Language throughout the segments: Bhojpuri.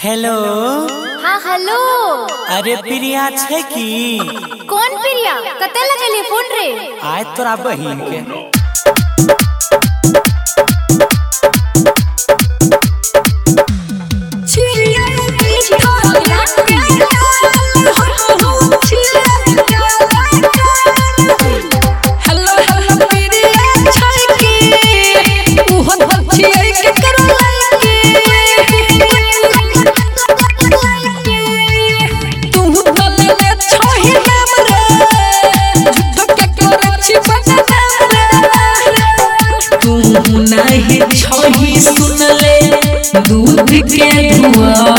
हेलो। हाँ हेलो। अरे प्रिया छे की? कौन प्रिया? कते लगेली फोन रे? आय तोरा बहिन के। नहीं छही सुनले दूध के धुआं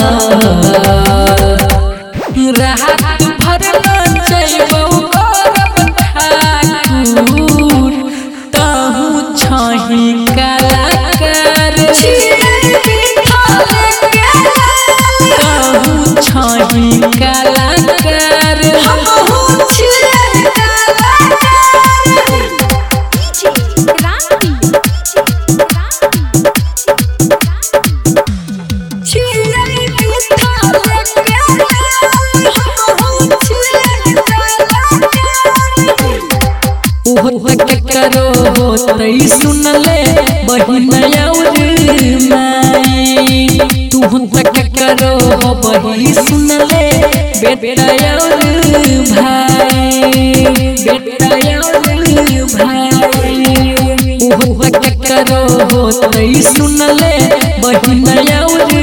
राहत भरल चैबौ गरब ठाकुर तहु छही कलाकार तहु छही कलाकार करो होतै सुनले बहिन और माई तू तक करो हो बही सुनले बेटा और भाई बेटा और भाई वो तक करो होतै सुनले बहिन और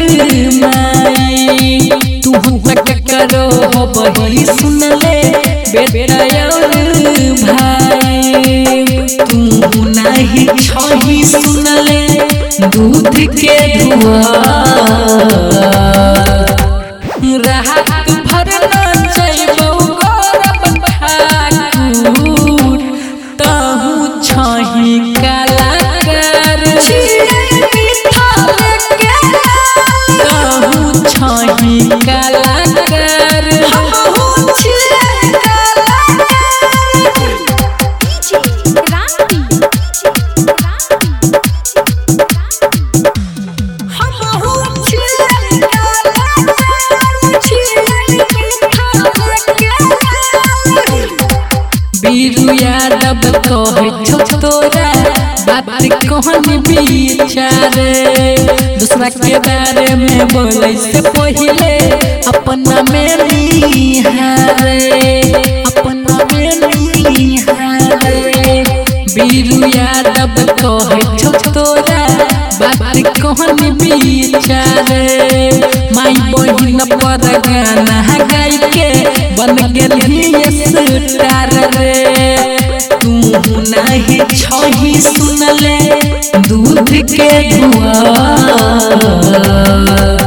माई तू तक करो हो बही सुनले बेटा और भाई तू नहीं छही सुनले दूध के धुआं राहत भरल चैबौ गरब ठाकुर तहु छही कलाकार तहु छही कलाकार बीरू यादव कहे छो तोरा बात कहनी विचारे दूसरा के बारे में बोले से पहले अपना में निहारे अपना में निहारे बीरू यादव कहे छो तोरा बात कहनी विचारे माई बहिन पर गाना गाय के बन गेली स्टार रे तू नहीं छही सुनले दूध के धुआं।